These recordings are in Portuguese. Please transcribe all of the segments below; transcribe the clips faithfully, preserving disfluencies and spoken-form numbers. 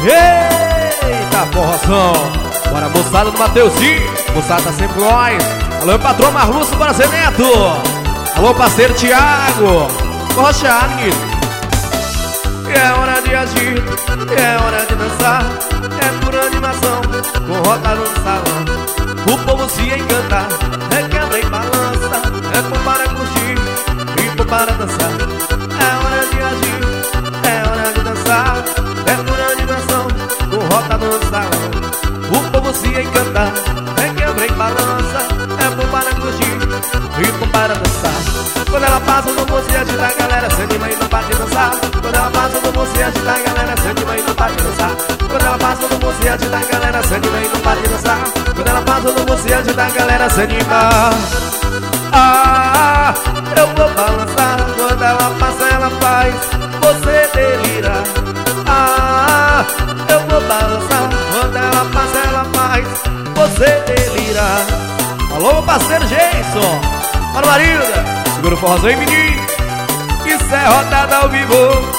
Eita, porração. Bora, moçada do Mateuzinho. Moçada tá sempre com nós. Alô, patrão Marluço, bora ser Neto. Alô, parceiro Thiago. Porra, menino. É hora de agir, é hora de dançar. É por animação, com roda no salão. O povo se encanta, é quebra e balança. É bom para curtir e bom para dançar. É hora de agir, é hora de dançar. É por animação, com roda no salão. O povo se encanta, é quebra e balança. É bom para curtir e bom para dançar. Quando ela passa no moço e agita, a galera se anima e não para de dançar. Quando ela passa no moço e agita, a galera se anima e não para de dançar. Quando ela passa no moço e agita, a galera se anima e não para de dançar. Quando ela passa no moço e agita, a galera se anima. Ah, eu vou balançar. Quando ela passa, ela faz você delira. Ah, eu vou balançar. Quando ela passa, ela faz você delira. Alô, parceiro Jason. Bora, Marilda. Segura o forrozão aí, menino. Isso é rodada ao vivo.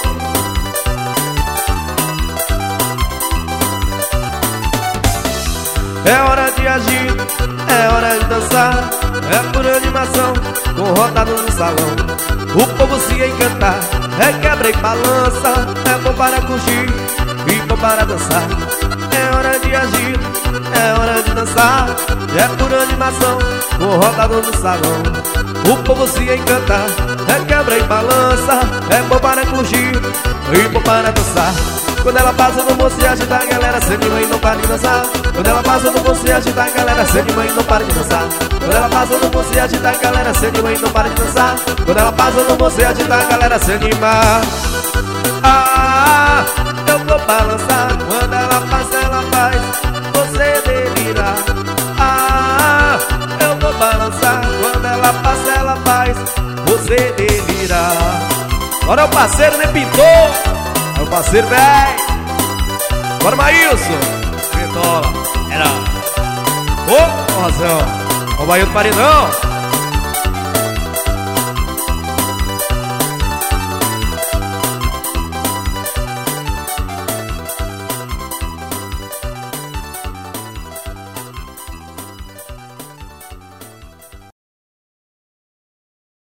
É hora de agir, é hora de dançar. É por animação, com rodada no salão. O povo se encanta, é quebra e balança. É bom para curtir e bom para dançar. É hora de agir, é hora de dançar. É por animação, com rodada no salão. O povo se encanta, é quebra e balança. É bom para curtir e bom para dançar. Quando ela passa no moço e agita, a galera se anima e não para de dançar. Quando ela passa no moço e agita, a galera se anima e não para de dançar. Quando ela passa no moço e agita, a galera se anima e não para de dançar. Quando ela passa no moço e agita, a galera se anima. Ah, eu vou balançar. Quando ela passa, ela faz você delira. Ah, eu vou balançar. Quando ela passa, ela faz você delira. Bora o parceiro, né, pintor? É o parceiro, véi. Bora, Maílson. Pintola. Era. Ô, oh, razão. Ó o Bahia do Paredão.